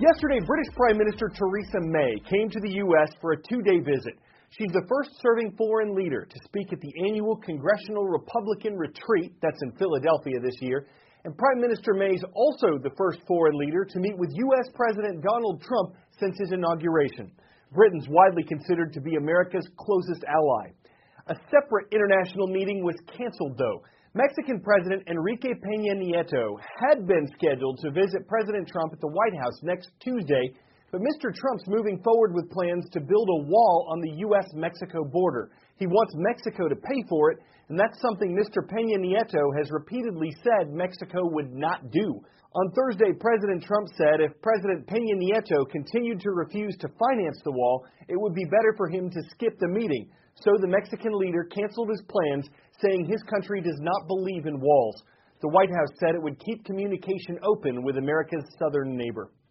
Yesterday, British Prime Minister Theresa May came to the U.S. for a two-day visit. She's the first serving foreign leader to speak at the annual Congressional Republican Retreat that's in Philadelphia this year. And Prime Minister May's also the first foreign leader to meet with U.S. President Donald Trump since his inauguration. Britain's widely considered to be America's closest ally. A separate international meeting was canceled, though. Mexican President Enrique Peña Nieto had been scheduled to visit President Trump at the White House next Tuesday, but Mr. Trump's moving forward with plans to build a wall on the U.S.-Mexico border. He wants Mexico to pay for it, and that's something Mr. Peña Nieto has repeatedly said Mexico would not do. On Thursday, President Trump said if President Peña Nieto continued to refuse to finance the wall, it would be better for him to skip the meeting. So the Mexican leader canceled his plans, saying his country does not believe in walls. The White House said it would keep communication open with America's southern neighbor.